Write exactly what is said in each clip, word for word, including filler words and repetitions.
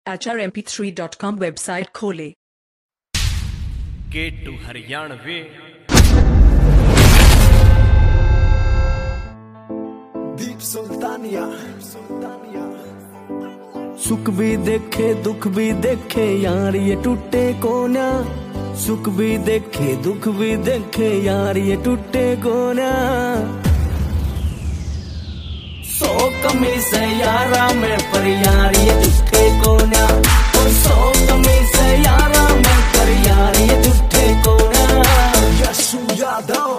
H R M P three dot com website खोले। K to Haryanvi दीप सुल्तानिया। सुख भी देखे दुख भी देखे यार ये टूटे कोना, सुख भी देखे दुख भी देखे यार ये टूटे कोना। सौ कमी से यारा में पर यार ये टूटे कोना, और सौ कमी से यारा में पर यार ये टूटे कोना। यशु यादव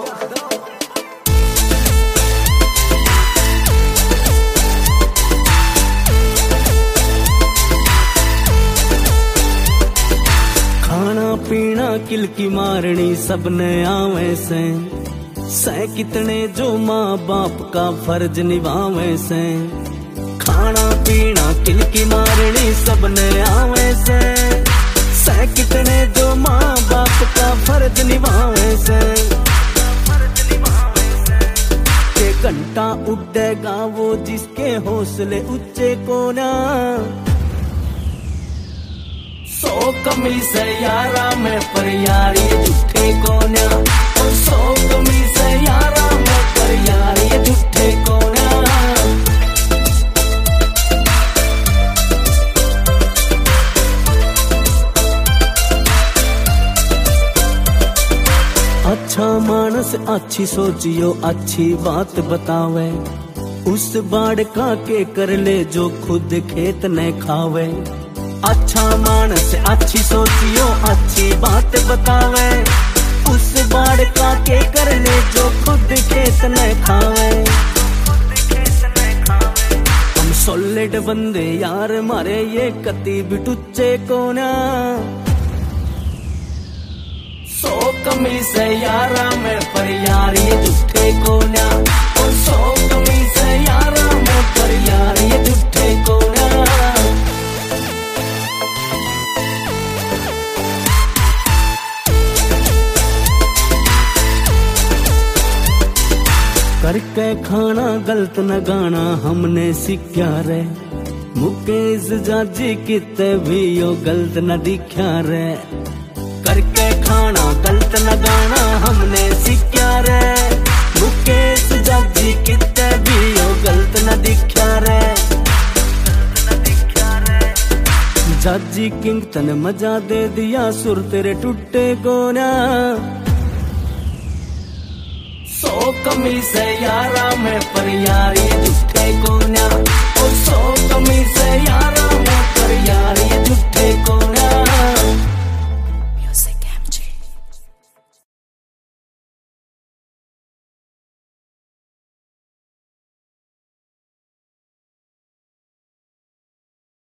खाना पीना किलकी मारनी सबने आवे से, सै कितने जो माँ बाप का फर्ज निभावे से। खाना पीना किलकी मारनी सबने आवे से, सै कितने जो माँ बाप का फर्ज निभावे से। के घंटा उड़ेगा वो जिसके हौसले ऊंचे कोना, सौ कमी से यारा में पर यार ये झूठे कोना, और सौ कमी से यारा में पर यार ये झूठे कोना। अच्छा मानस अच्छी सोचियो अच्छी बात बतावे, उस बाढ़ का के कर ले जो खुद खेत न खावे। अच्छा मानस अच्छी सोचियो अच्छी बात बतावे, उस बाढ़ का के कर ले जो खुद खेत न खावे। हम सॉलिड बंदे यार मारे ये कति भी टुच्चे कोना, सौ कमी से यारा में पर यार ये झूठे कोना, और सौ कमी से यारा में पर यार ये झूठे कोना। करके खाना गलत न गाना हमने सीखा रे, मुकेश जाजी किते भी यो गलत न दिखा रे। करके खाना गलत न गाना हमने सीखा रे, मुकेश जाजी किते भी यो गलत न दिखा रे। जाजी किंग तने मजा दे दिया सुर तेरे टूटे कोना, सौ कमी से यारा में पर यार ये झूठे कोना, और सौ कमी से यारा में पर यार